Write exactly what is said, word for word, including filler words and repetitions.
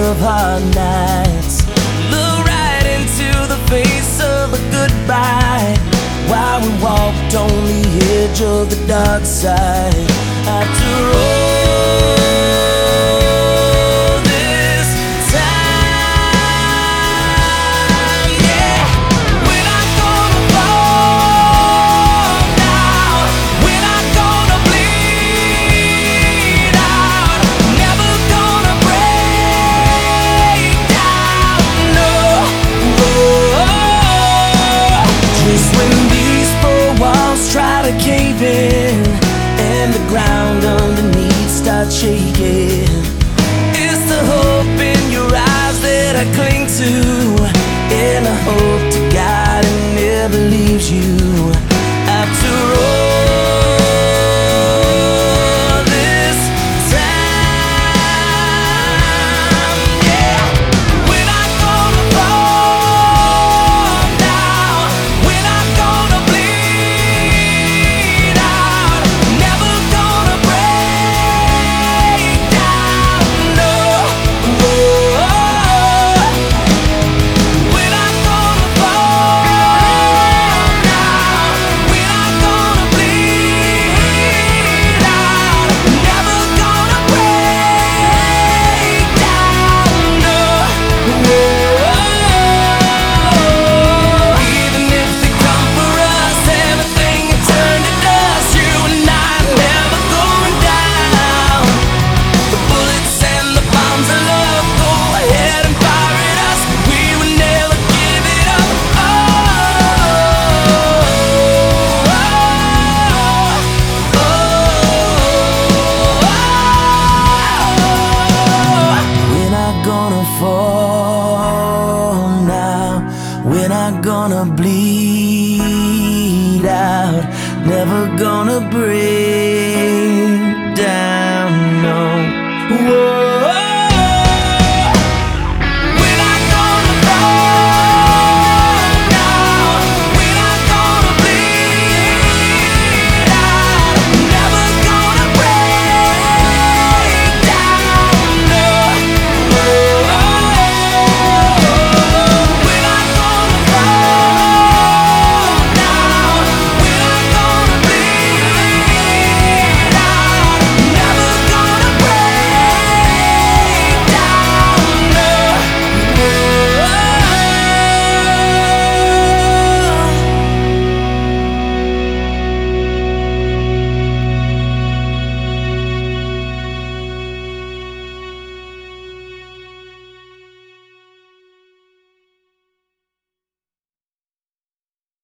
of hard nights. Look right into the face of a goodbye while we walked on the edge of the dark side. After all this time, yeah, we're not gonna fall now, we're not gonna bleed out, never gonna break down, no. Whoa. Just when these four walls try to cave in and the ground underneath starts shaking, it's the hope in your eyes that I cling to, and I hope to God it never leaves you. After all this time, yeah, we're not gonna fall now, we're not gonna bleed out, never gonna break down, no. Whoa. We're not gonna fall now, we're not gonna bleed out, never gonna break down, no. Whoa. Even if they come for us, everything you turn to dust, you and I never going down. The bullets and the bombs of love, go ahead and fire at us, we would never give it up. Oh, oh, oh, oh. We're not gonna fall now, we're not gonna bleed out, never gonna break